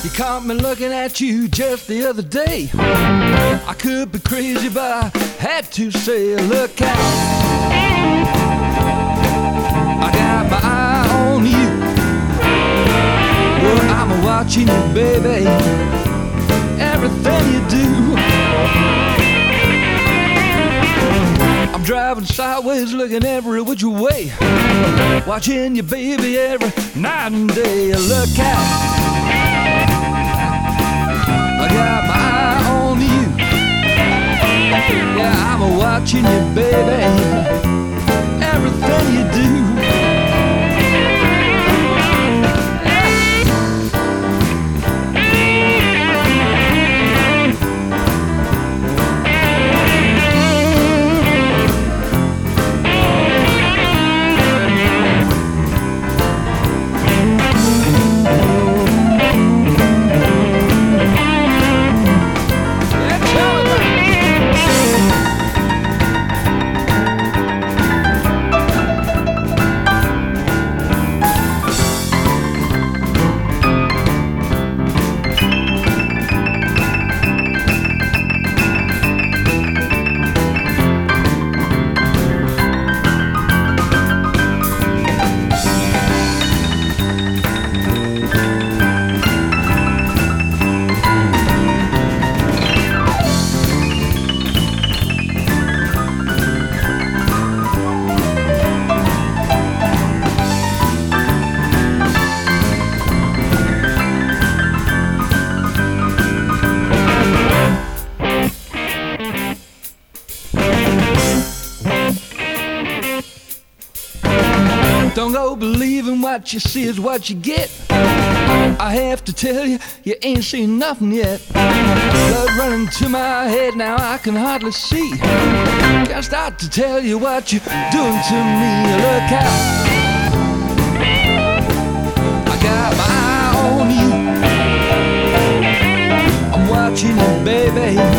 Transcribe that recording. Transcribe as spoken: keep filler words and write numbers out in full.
You caught me looking at you just the other day. I could be crazy, but I had to say, look out. I got my eye on you. Well, I'm watching you, baby, everything you do. I'm driving sideways, looking every which way, watching you, baby, every night and day. Look out. I got my eye on you. Yeah, I'm watching you, baby, everything you do. Don't go believing what you see is what you get. I have to tell you, you ain't seen nothing yet. Blood running to my head, now I can hardly see. Can't start to tell you what you're doing to me. Look out. I got my eye on you. I'm watching you, baby,